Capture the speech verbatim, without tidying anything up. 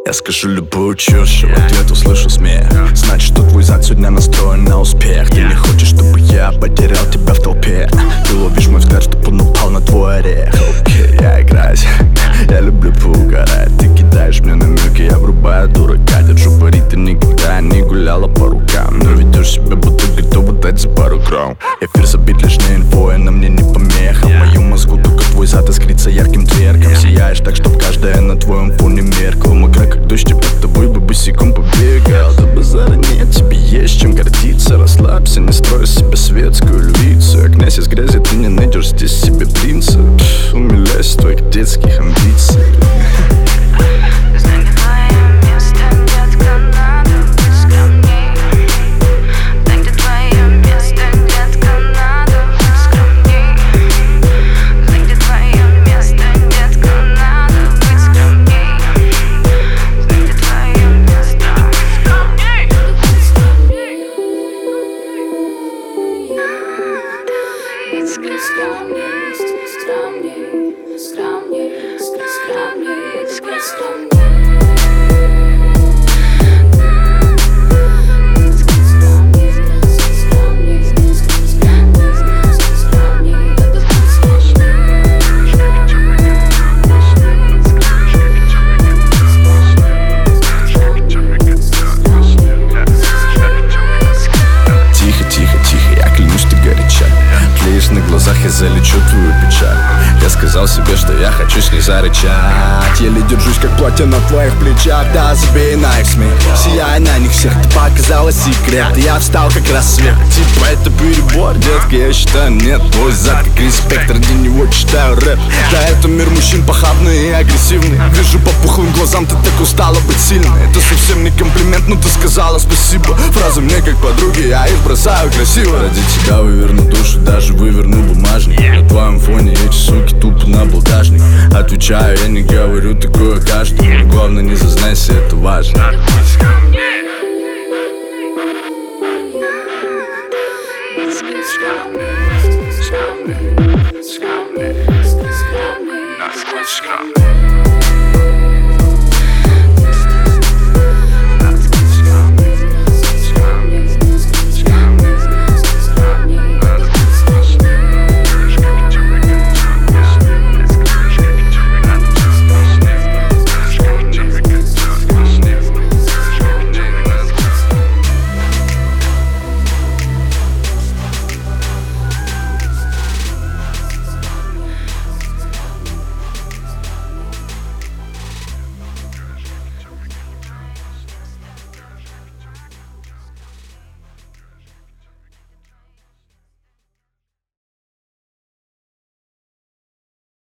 Я скажу любую чушь, и в ответ услышу смех. Значит, что твой зад сегодня настроен на успех. Ты не хочешь, чтобы я потерял тебя в толпе. Ты ловишь мой взгляд, чтоб он упал на твой орех. Окей, я играюсь, я люблю поугарать. Ты кидаешь мне намеки, я врубаю дурака. Держу пари, ты никогда не гуляла по рукам, но ведешь себя, будто готова дать за пару грамм. Эфир забит лишней инфой, на мне не помеха. В моем мозгу только твой зад искрится ярким тверком. Сияешь так, чтоб каждая на твоем фоне меркла. Мокрый как дождь, тебя тобой бы босиком побегал. Да базара нет, тебе есть чем гордиться. Расслабься, не строй из себя светскую львицу. Я князь из грязи, ты не найдешь здесь себе принца. Пфф, умиляюсь в твоих детских амбиций. Я залечу твою печаль. Я сказал себе, что я хочу с ней зарычать. Еле держусь, как платье на твоих плечах. Да, забей на их смех, сияй на них всех. Ты показала секрет, я встал как рассвет. Типа это перебор, детка, я считаю нет. Твой зад как респект, ради него читаю рэп. Да, это мир мужчин похабный и агрессивный. Вижу по пухлым глазам, ты так устала быть сильной. Это совсем не комплимент, но ты сказала спасибо. Фразы мне как подруги, я их бросаю красиво. Ради тебя выверну душу, даже выверну бумагу. На твоем фоне эти суки тупо на булдажник. Отвечаю, я не говорю такое каждому. Но главное не зазнайся, это важно. Скромный, скромный, скромный, скромный, скромный.